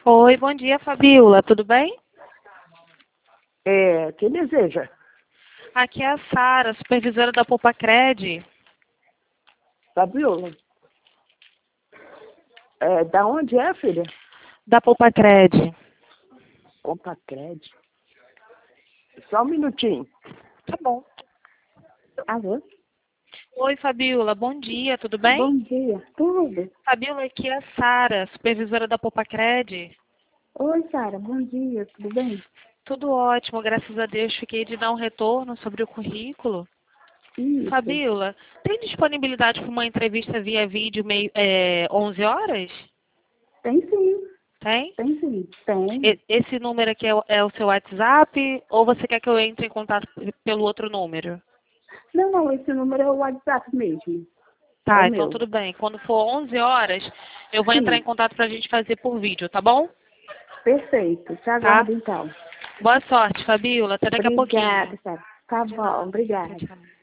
Oi, bom dia, Fabiola. Tudo bem? Quem deseja? Aqui é a Sara, supervisora da Poupa-Cred. Fabiola. Da onde é, filha? Da Poupa-Cred. Compacred. Só um minutinho. Tá bom. Alô? Oi, Fabiola. Bom dia, tudo bem? Bom dia. Tudo? Fabiola, aqui é a Sara, supervisora da Poupa-Cred. Oi, Sara. Bom dia. Tudo bem? Tudo ótimo, graças a Deus. Fiquei de dar um retorno sobre o currículo. Isso. Fabiola, tem disponibilidade para uma entrevista via vídeo 11 horas? Tem sim. Tem? Tem sim. Tem. Esse número aqui é o seu WhatsApp ou você quer que eu entre em contato pelo outro número? Não, esse número é o WhatsApp mesmo. É o Tá, então meu. tudo bem. Quando for 11 horas, eu vou entrar em Sim. contato pra gente fazer por vídeo, tá bom? Perfeito. Te Tá? aguardo então. Boa sorte, Fabiola. Até daqui a pouquinho. Obrigada, Sara. Tá bom. Tchau, Obrigada. tchau.